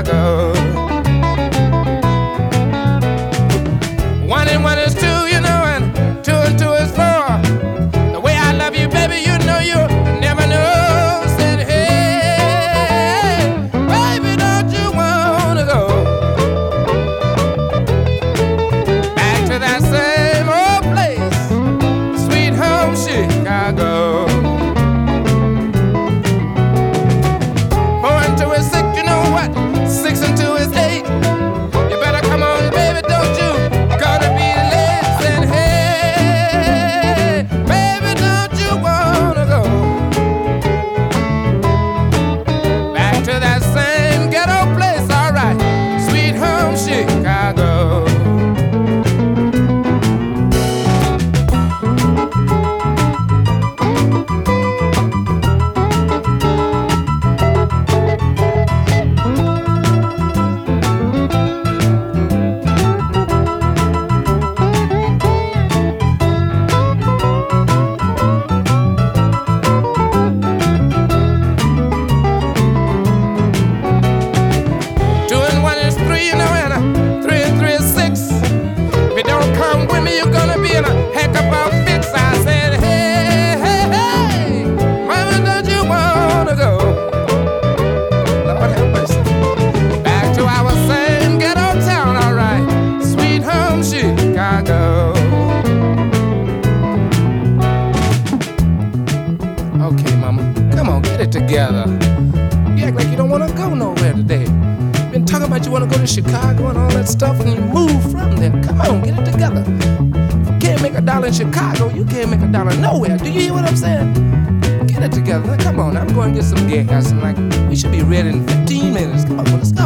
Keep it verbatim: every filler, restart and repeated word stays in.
Chicago. One and one is two, you know, and two and two is four. The way I love you, baby, you know you never know. Said, hey, baby, don't you wanna go back to that same old place, sweet home Chicago? Four and two is six, you know what? Six and two is eight. You better come on, baby, don't you? Gonna be late. Said, hey, baby, don't you wanna go back to that same ghetto place? All right, sweet home Chicago. Two and one is three, you know, and uh, three and three is six. If you don't come with me, you're gonna be in a heck of a fix. I said, hey, hey, hey, mama, don't you wanna go? Lord have mercy. Back to our same ghetto town, all right, sweet home Chicago. Okay, mama, come on, get it together. You act like you don't wanna go nowhere today. Been talking about you want to go to Chicago and all that stuff, and you move from there. Come on, get it together. If you can't make a dollar in Chicago, you can't make a dollar nowhere. Do you hear what I'm saying? Get it together. Come on, I'm going to get some gas, and like we should be ready in fifteen minutes. Come on, let's go.